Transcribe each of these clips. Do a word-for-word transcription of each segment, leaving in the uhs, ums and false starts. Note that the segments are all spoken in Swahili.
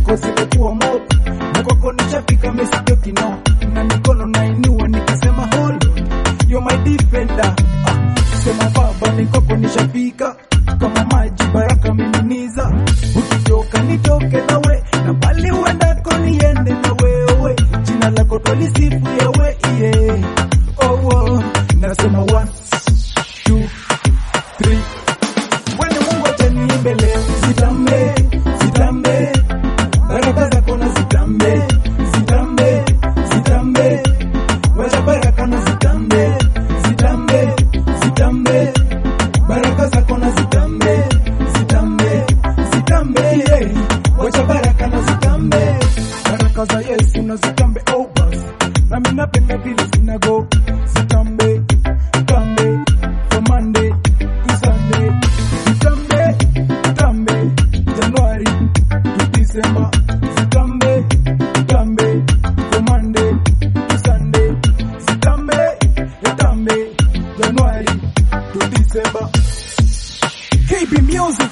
zako zimekuwa moto, na kwako nishafika mesitoki no, na mikono nainua nikasema hold on, you're my defender. Ah, sema baba ni kwako nishafika, kama maji baraka miminiza, ukitoka nitoke nawe, na pali uendako niende na wewe, jina lako twalisifu yawe yeah. Oh, oh. Nasema one, two, three. Wene Mungu ataniimbe leo, zitambe, zitambe, baraka zako na zitambe, zitambe, zitambe, wacha baraka na zitambe, zitambe, zitambe, baraka zako na zitambe, zitambe, zitambe, yeah. Wacha baraka na zitambe, baraka za Yesu na zitambe, oh bas, na mimi napenda vile zinago, zitambe, zitambe, from Monday to Sunday, zitambe, zitambe, January to December, zitambe, zitambe, from Monday to Sunday, zitambe, zitambe, January to December. K B Music,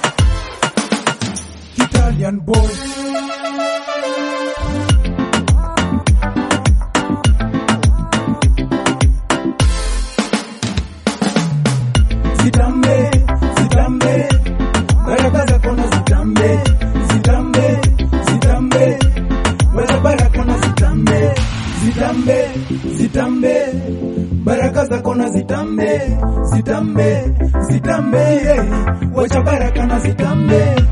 Italian boy. Zitambe, zitambe, baraka zako na zitambe, zitambe, zitambe, wacha baraka na zitambe, zitambe, zitambe, baraka zako na zitambe, zitambe, zitambe, wacha baraka na zitambe.